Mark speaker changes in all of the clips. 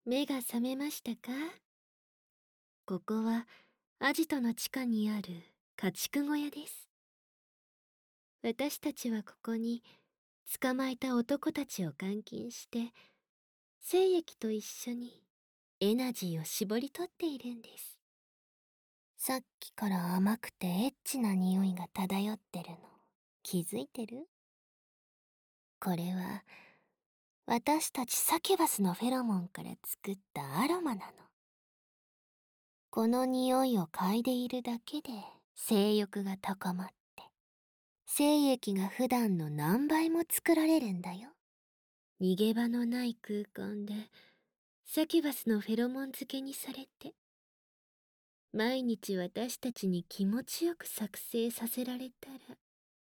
Speaker 1: 目が覚めましたか？ここはアジトの地下にある家畜小屋です。私たちはここに捕まえた男たちを監禁して、精液と一緒にエナジーを絞り取っているんです。さっきから甘くてエッチな匂いが漂ってるの気づいてる？これは私たちサキュバスのフェロモンから作ったアロマなの。この匂いを嗅いでいるだけで性欲が高まって、精液が普段の何倍も作られるんだよ。逃げ場のない空間でサキュバスのフェロモン漬けにされて、毎日私たちに気持ちよく作成させられたら、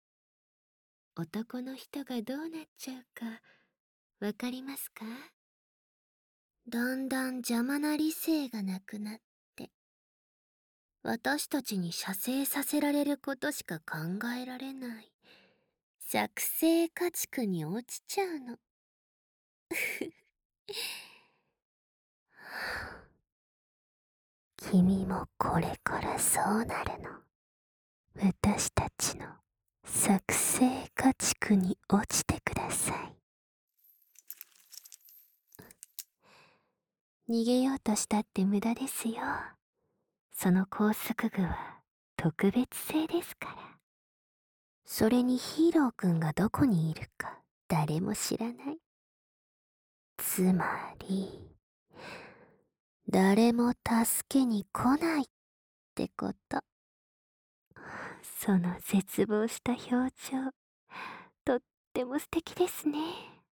Speaker 1: 男の人がどうなっちゃうかわかりますか？だんだん邪魔な理性がなくなって、私たちに射精させられることしか考えられない作成家畜に落ちちゃうの。君もこれからそうなるの。私たちの作成家畜に落ちてください。逃げようとしたって無駄ですよ。その拘束具は特別製ですから。それにヒーローくんがどこにいるか誰も知らない。つまり、誰も助けに来ないってこと。その絶望した表情、とっても素敵ですね。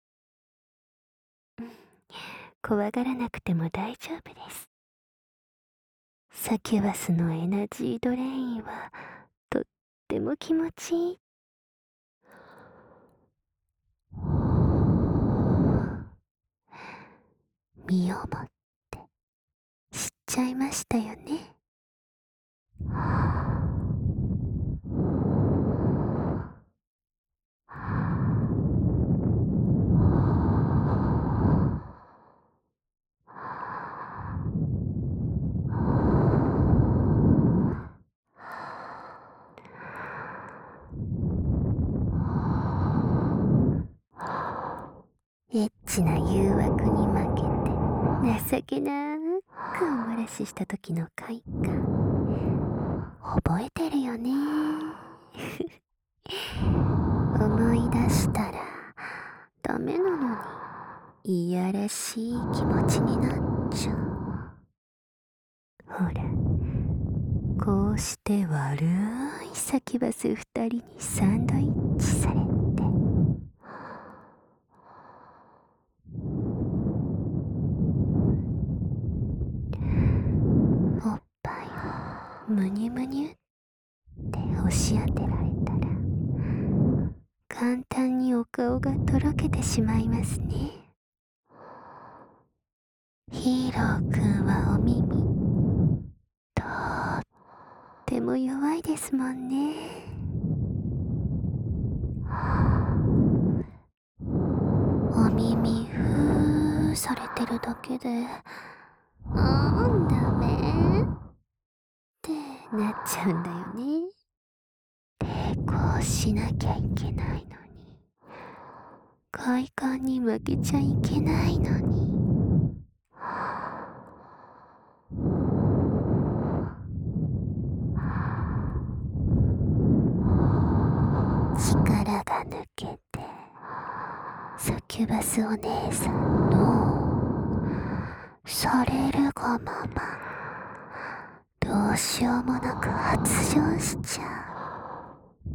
Speaker 1: うん、怖がらなくても大丈夫です。サキュバスのエナジードレインはとっても気持ちいい。身をもって知っちゃいましたよね。エッチな誘惑に負けて情けなくお漏らしした時の快感、覚えてるよね。思い出したらダメなのに、いやらしい気持ちになっちゃう。ほら、こうして悪いサキュバス二人にサンドイッチされて、おっぱいをムニュムニュって押し当てられたら、簡単にお顔がとろけてしまいますね。ヒーローくんはお耳とっても弱いですもんね。お耳ふーされてるだけで、ダメってなっちゃうんだよね。抵抗しなきゃいけないのに、快感に負けちゃいけないのに。力が抜けて、サキュバスお姉さんのされるがまま、どうしようもなく発情しちゃ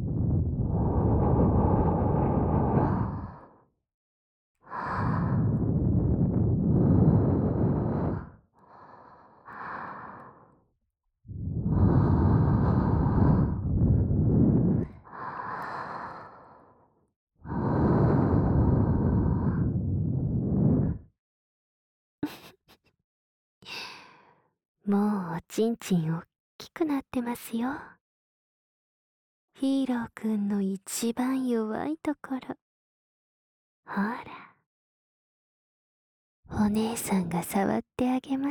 Speaker 1: う。もうおちんちんおっきくなってますよ。ヒーローくんの一番弱いところ。ほら、 お姉さんが触ってあげます。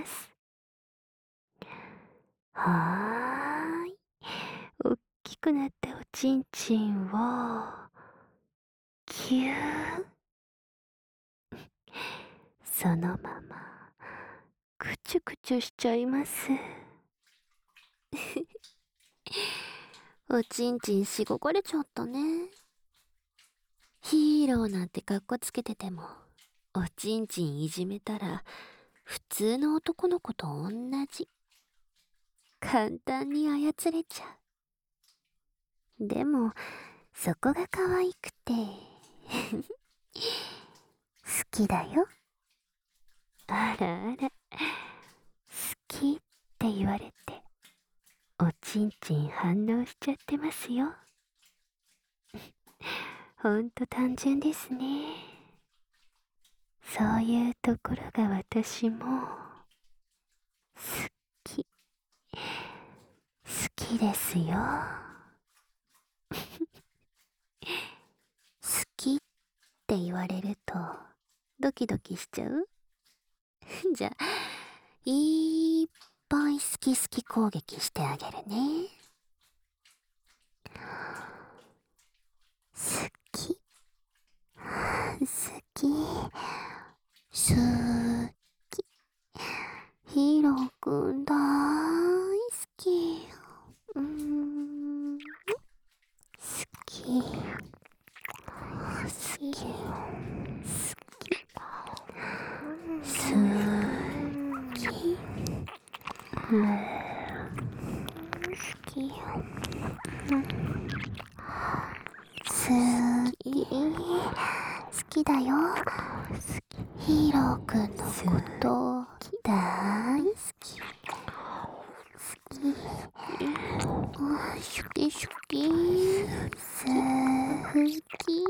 Speaker 1: はーい。おっきくなったおちんちんを、ぎゅー。そのまま、くちゅくちゅしちゃいます。おちんちんしごかれちゃったね。ヒーローなんてかっこつけてても、おちんちんいじめたら、普通の男の子と同じ。簡単に操れちゃう。でも、そこが可愛くて、好きだよ。あらあら、好きって言われて、おちんちん反応しちゃってますよ。ほんと単純ですね。そういうところが私も、好き、好きですよ。好きって言われると、ドキドキしちゃうじゃあ、いっぱい好き好き攻撃してあげるね。好き、好き、好き。ヒーローくん大好き。好き。好き。好き。好き。好き。好きだよ。ヒーローくんのこと大好き。好き。好き好き。好き。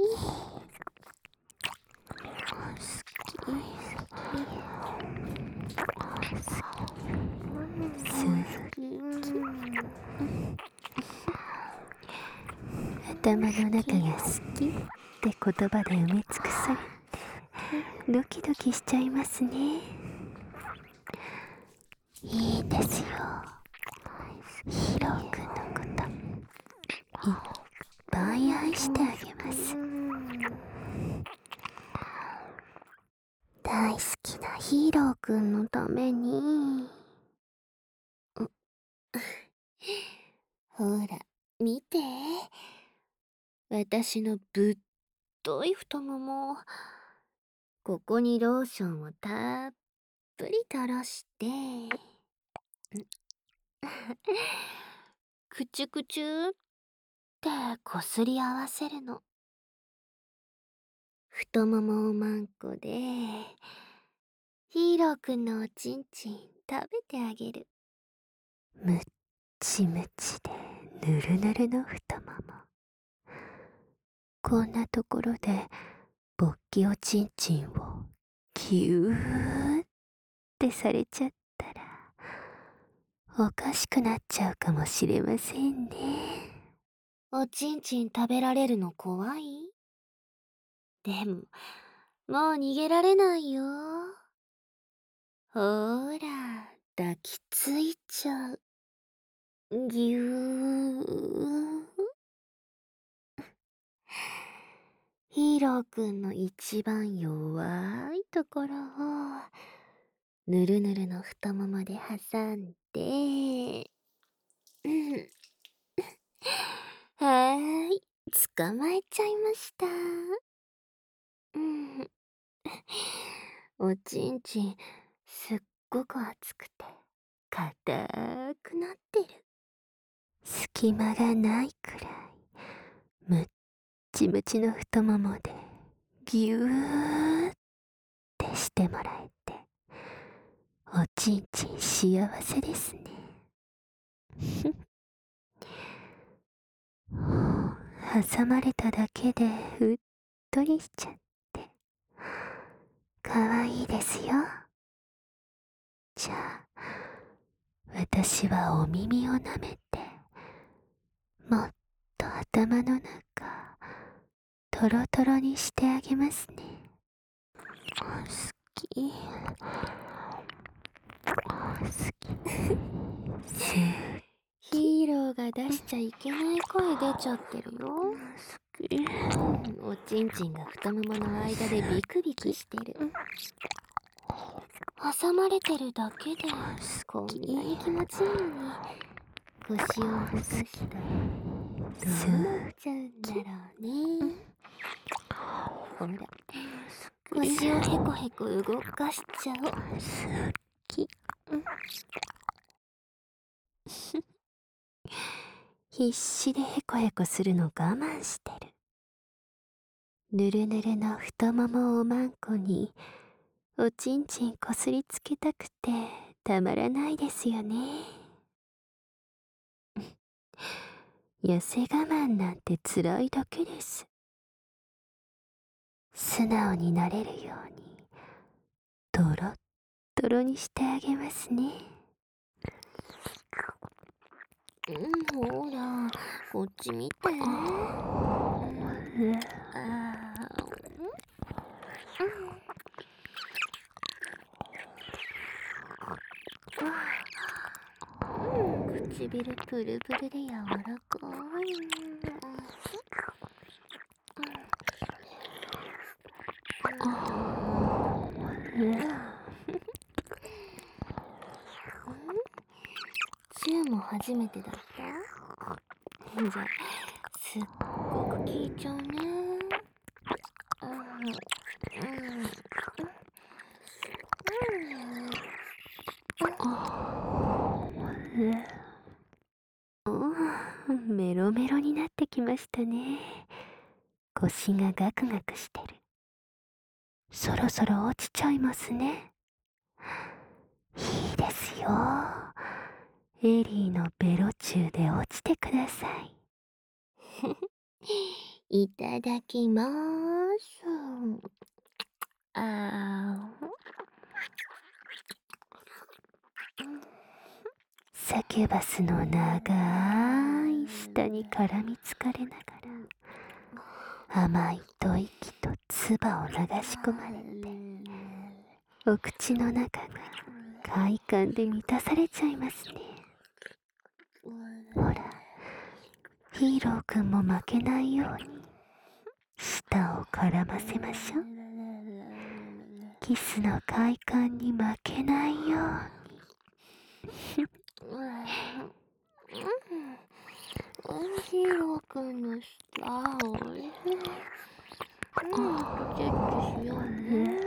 Speaker 1: 頭の中が好きって言葉で埋め尽くされてドキドキしちゃいますね。いいんですよ。ヒロくんのこといっぱい愛してあげます。大好きなヒーローくんのためにほら見て、私のぶっとい太もも。ここにローションをたっぷり垂らしてくちゅくちゅってこすり合わせるの。太ももをまんこでヒーローくんのおちんちん食べてあげる。むっちむちでぬるぬるの太もも。こんなところで勃起おちんちんをぎゅーってされちゃったらおかしくなっちゃうかもしれませんね。おちんちん食べられるの怖い？でも、もう逃げられないよ。ほーら、抱きついちゃう。ぎゅー。ヒーローくんの一番弱いところを、ぬるぬるの太ももで挟んで、はーい、捕まえちゃいました。おちんちん、すっごく熱くて、硬くなってる。隙間がないくらい、むっちむちの太ももで、ぎゅーってしてもらえて、おちんちん幸せですね。挟まれただけでうっとりしちゃって、かわいいですよ。じゃあ、私はお耳を舐めて、もっと頭の中、トロトロにしてあげますね。好き。 ヒーローが出しちゃいけない声出ちゃってるよ。おちんちんが太ももの間でビクビクしてる。挟まれてるだけでこんなに気持ちいいのに、腰を動かしたらどうなっちゃうんだろうね。ほら、腰をヘコヘコ動かしちゃおう。必死でヘコヘコするの我慢してる。ぬるぬるの太ももをまんこにおちんちんこすりつけたくてたまらないですよね。痩せ我慢なんて辛いだけです。素直になれるようにトロットロにしてあげますね。ほら、こっち見て。唇プルプルで柔らかい。チューも初めてだった？じゃあ、すっごく聞いちゃうね。メロメロになってきましたね。腰がガクガクしてる。そろそろ落ちちゃいますね。いいですよ。エリーのベロチューで落ちてください。いただきまーす。サキュバスの長い舌に絡みつかれながら、甘い吐息と唾を流し込まれて、お口の中が快感で満たされちゃいますね。ほら、ヒーローくんも負けないように舌を絡ませましょう。キスの快感に負けないように。ヒーローくんの舌をチェックしようね。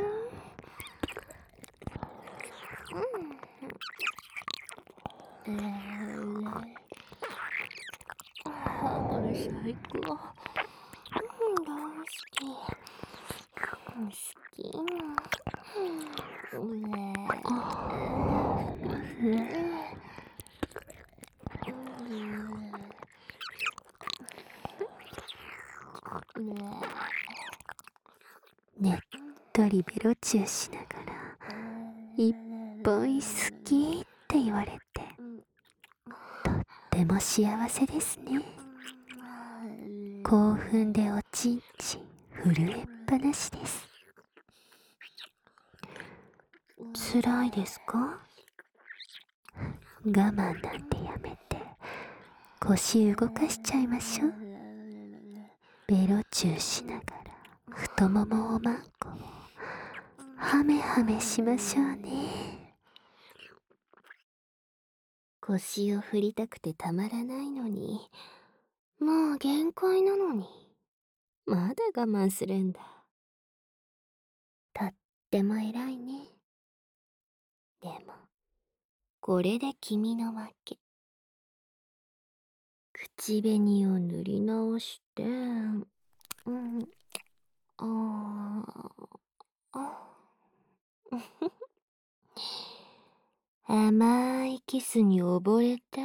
Speaker 1: これ最高。大好き。好き。ねっとりベロチューしながら、いっぱい好きって言われて、とっても幸せですね。興奮でおちんちん震えっぱなしです。辛いですか？我慢なんてやめて腰動かしちゃいましょう。ベロチューしながら太ももをまんこをハメハメしましょうね。腰を振りたくてたまらないのに、もう限界なのにまだ我慢するんだ。とっても偉いね。でもこれで君の負け。口紅を塗り直して、甘いキスに溺れて。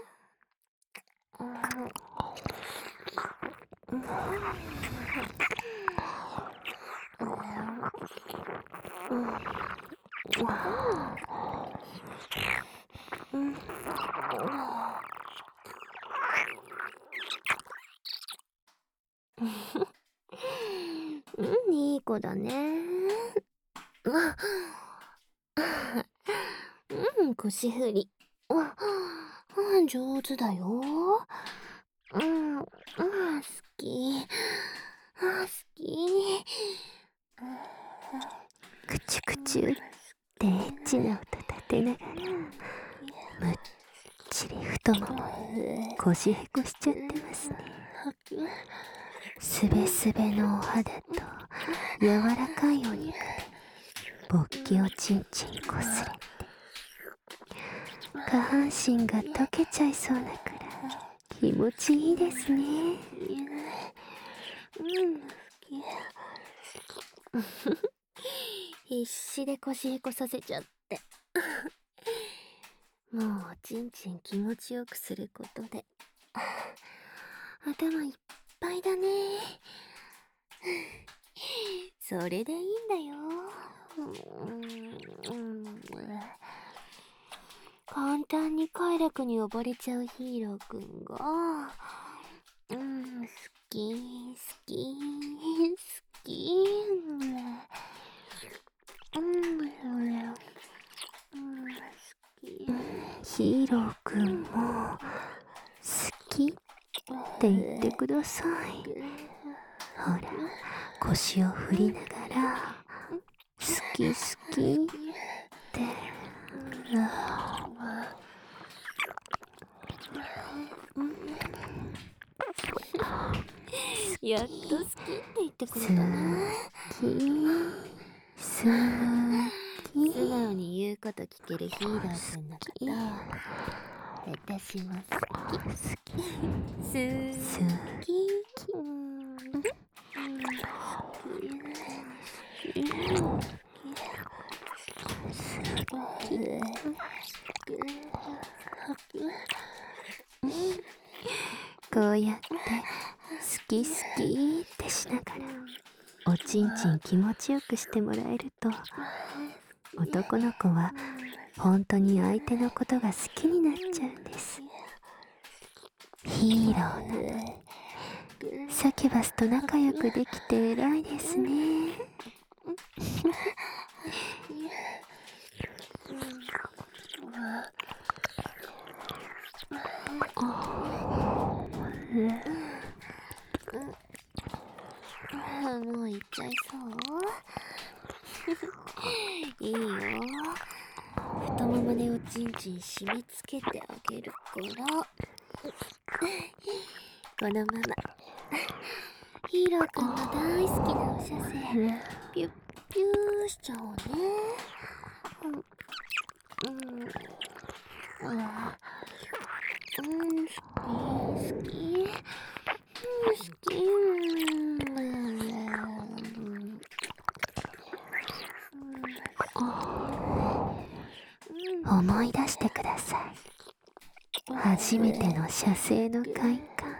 Speaker 1: いい子だね。 腰振り。上手だよ。好き。好き。くちゅくちゅってエッチな音立てながら、むっちり太もも腰へこしちゃってますね。すべすべのお肌と柔らかいお肉で勃起をちんちんこすれて、下半身が溶けちゃいそうなくらい気持ちいいですね。必死で腰へこさせちゃってもうおちんちん気持ちよくすることで頭いっぱいだね。それでいいんだよ。簡単に快楽に溺れちゃうヒーローくんが、好き、好き、好き。ヒーローくんも好きって言ってください。ほら、腰を振りながら好き好きってやっと好きって言ってくれたな。好き、素直に言うこと聞けるヒーローくんのこと私も好き。好き。こうやって好き好きってしながらおちんちん気持ちよくしてもらえると、男の子は本当に相手のことが好きになっちゃうんです。ヒーローなのにサキュバスと仲良くできて偉いですね。もう行っちゃいそういいよ。太ももでおちんちん締め付けてあげるからこのままヒーローくんの大好きなお射精ピュッピューしちゃおうね。好き思い出してください。初めての射精の快感。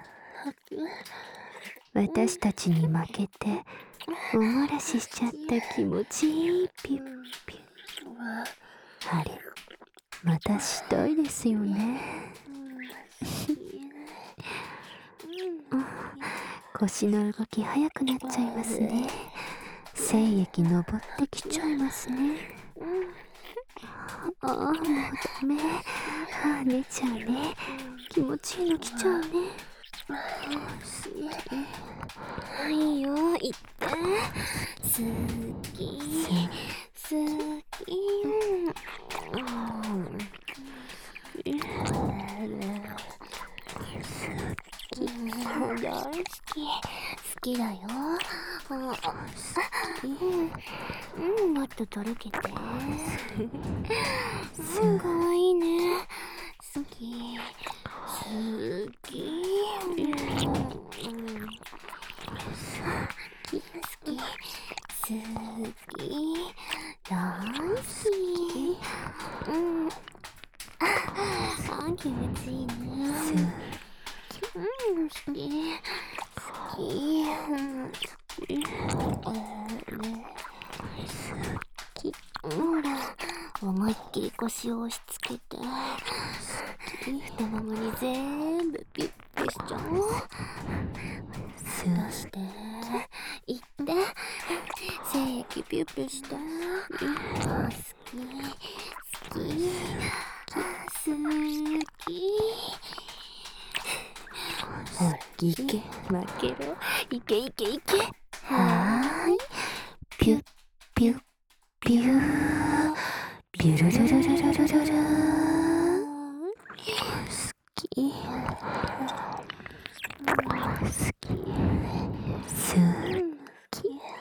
Speaker 1: 私たちに負けてお漏らししちゃった気持ちいいピュッピュッ。あれ、またしたいですよね。腰の動き早くなっちゃいますね。精液登ってきちゃいますね。もうダメ。出ちゃうね。気持ちいいの来ちゃうね。いいよ、行って。好き大好きだよ。もっととろけて。かわいいね。好き大好き。気持ちいいね。好き。ほら、思いっきり腰を押し付けて太ももに全部ピュッピュしちゃおう。出していって精液ピュッピュして。好きいけ、負けろ。いけいけいけ。
Speaker 2: はーい。ピュッピュッピュー。ピュルルルルルルルルー。好き。好き。好き。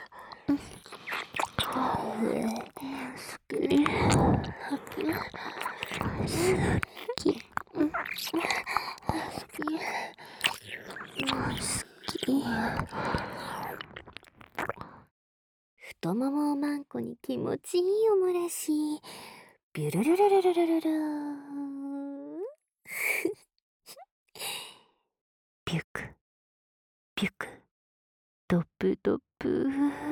Speaker 1: 太ももをまんこに気持ちいいおもらし。ビュルルルルルルルルー。ピュク、ピュク、ドプドプ。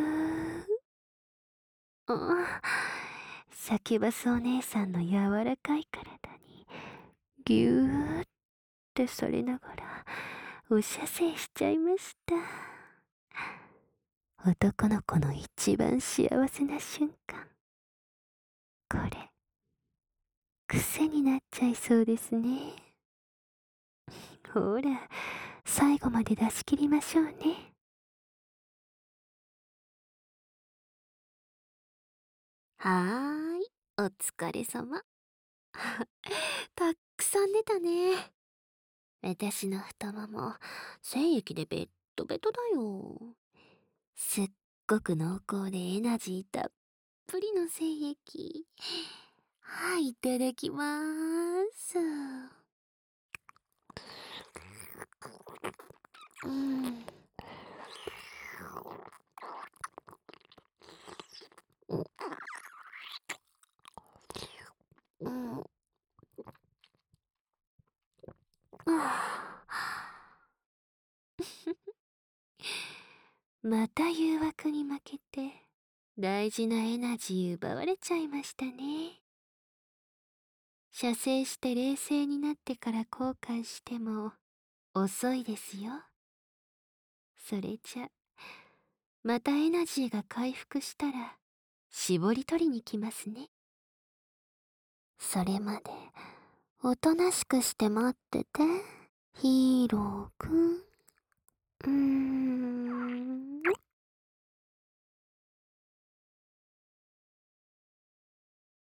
Speaker 1: あ、サキュバスお姉さんの柔らかい体にぎゅーってされながらお射精しちゃいました。男の子の一番幸せな瞬間。これ、癖になっちゃいそうですね。ほら、最後まで出し切りましょうね。はーい、お疲れ様。たっくさん出たね。私の太もも、精液でベッドベトだよ。すっごく濃厚でエナジーたっぷりの精液。はい、いただきまーす。うん。うん。また誘惑に負けて大事なエナジー奪われちゃいましたね。射精して冷静になってから後悔しても遅いですよ。それじゃまたエナジーが回復したら絞り取りに来ますね。それまでおとなしくして待ってて、ヒーローくん。